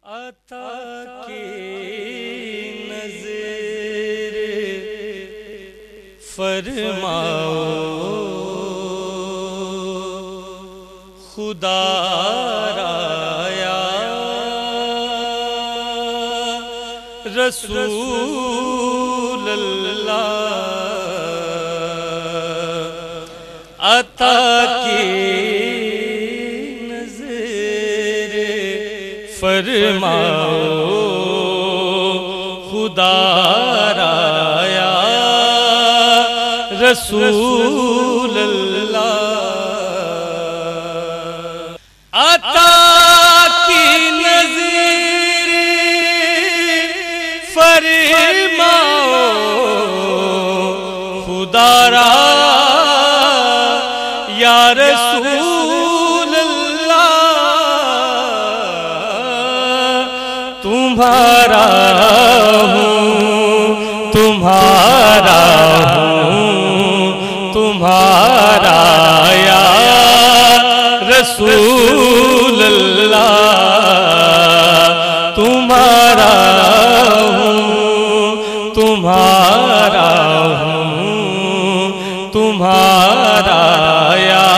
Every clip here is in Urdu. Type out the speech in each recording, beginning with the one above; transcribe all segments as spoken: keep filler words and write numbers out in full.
عطا کی نظر فرماؤ خدا را یا رسول اللہ عطا کی فرماؤ خدا را یا رسول اللہ عطا کی نظر فرماؤ خدا را یا رسول تمہارا ہوں تمہارا ہوں تمہارا یا رسول اللہ تمہارا ہوں تمہارا ہوں تمہارا یا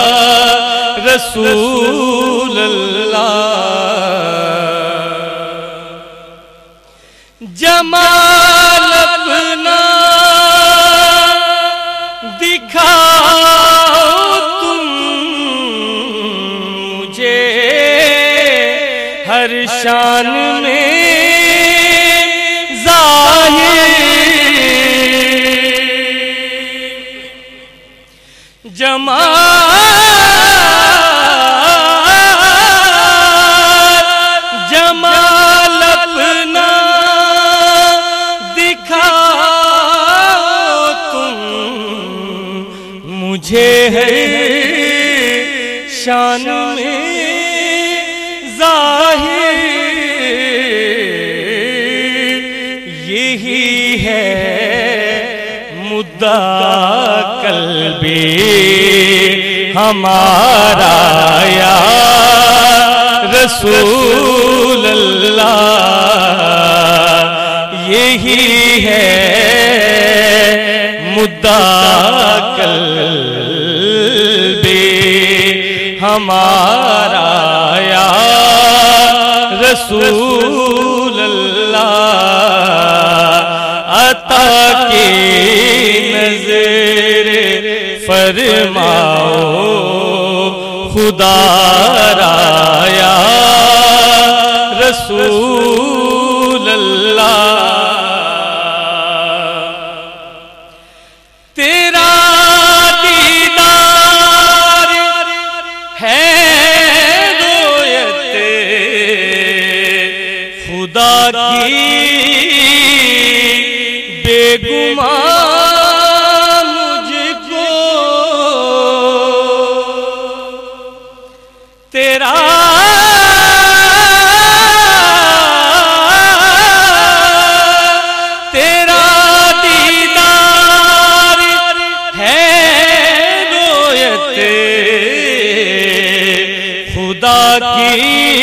رسول اللہ جمال اپنا دکھاؤ تم مجھے ہر شان میں ظاہر جمال جمال اپنا مجھے ہے شان میں ظاہر یہی ہے مدعا قلبی ہمارا یا رسول اللہ یہی ہے مدعا قلبی ہمارا یا رسول اللہ عطا کی نظر فرماؤ خدا را یا رسول اللہ تیرا دیدار ہے رویت خدا کی بے گمان مجھ کو تیرا خدا کی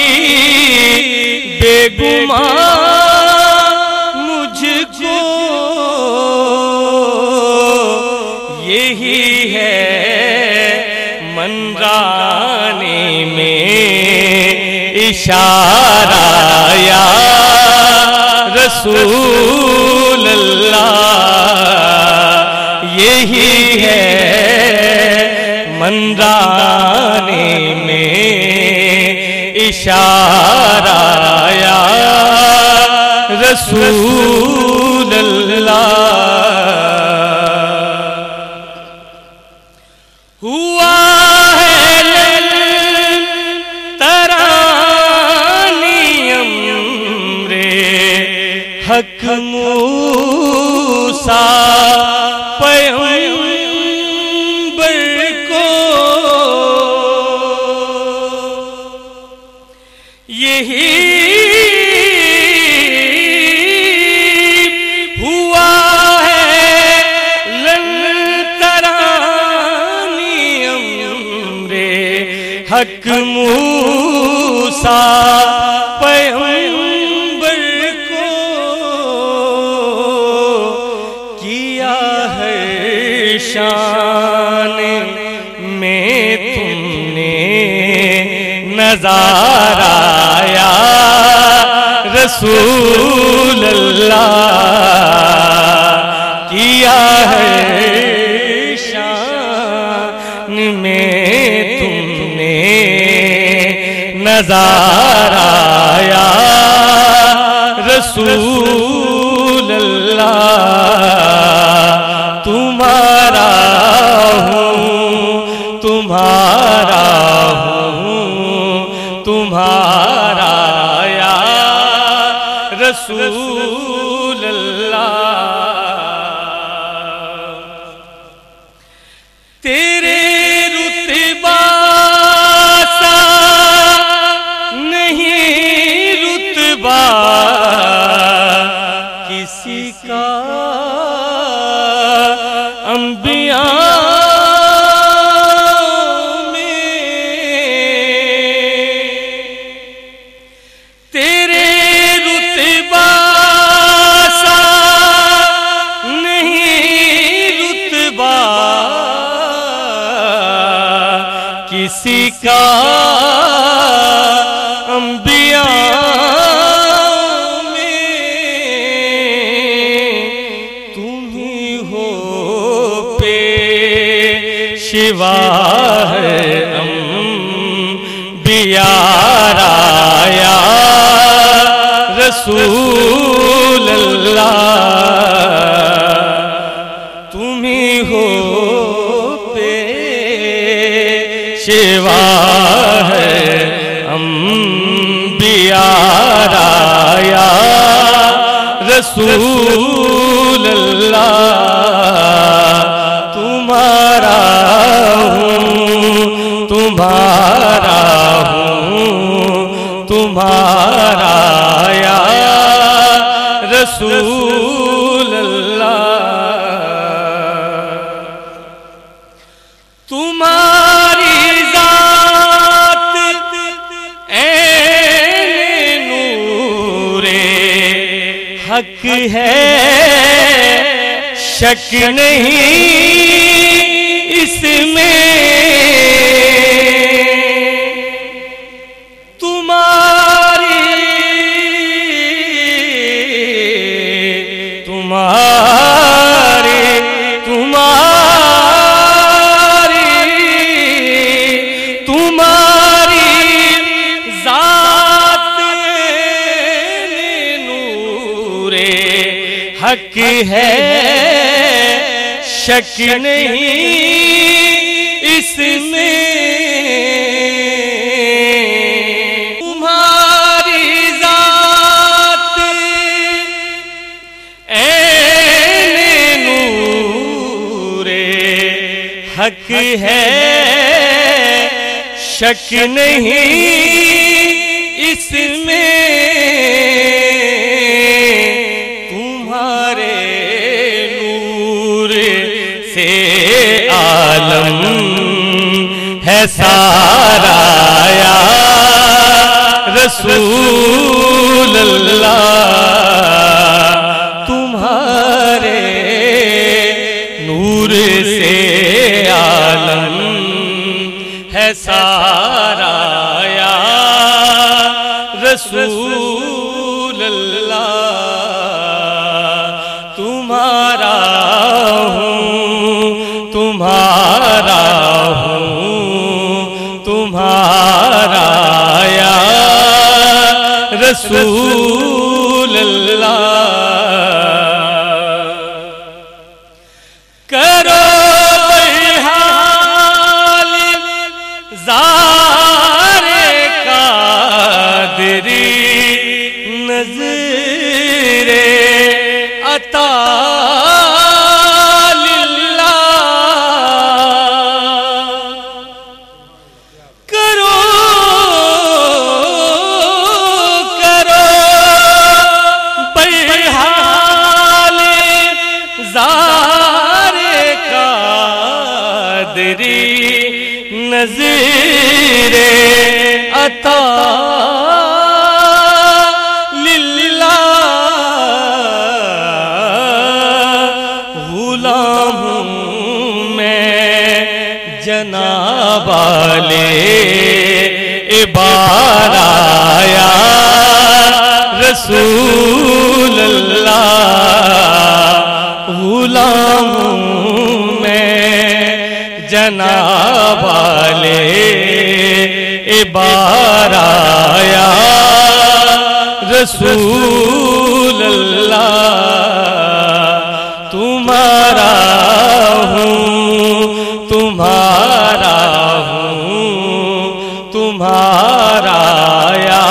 بے گمان مجھ کو یہی ہے منرانے میں اشارہ یا رسول اللہ یہی ہے منرانے میں اشارہ یا رسول اللہ ہوا ہے لن ترانی امر حق موسیٰ پیغمبر کو یہی ہوا ہے لن ترانی امر حق موسیٰ پیغمبر کو کیا ہے شان میں تم نے نظارہ یا رسول اللہ کیا ہے شان میں تم نے نظارہ یا رسول اللہ تمہارا ہوں تمہارا ہوں تمہارا یا رسول اللہ تیرے رتبہ سا نہیں رتبہ کسی کا انبیاء میں تیرے رتبہ سا نہیں رتبہ کسی کا انبیاء میں تم ہی ہو پیشوا ہے انبیاء یا رسول اللہ تم ہی ہو پیشوا ہے انبیاء یا رسول اللہ تمہارا ہوں تمہارا ہوں تمہارا یا رسول اللہ تمہاری ذات عین نور حق ہے شک نہیں اس میں تمہاری تمہاری تمہاری تمہاری ذات نور حق ہے شک نہیں اس میں تمہاری ذات عین نور حق ہے شک نہیں اس میں تمہارے نور سے عالم ہے سارا یا رسول اللہ تمہارے نور سے عالم ہے سارا یا رسول اللہ تمہارا ہوں تمہارا ہوں تمہارا یا رسول اللہ کرو بحال زار قادری نظر عطا نظر نظر عطا للہ غلام ہوں میں جناب والے بار آیا رسول اللہ غلام ہوں میں جناب والے بار آیا رسول اللہ تمہارا ہوں تمہارا ہوں تمہارا یا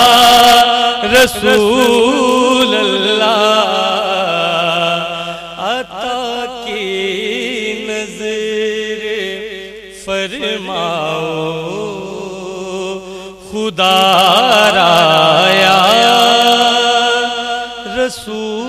رسول اللہ عطا کی نظر فرماؤ خدا را یا رسول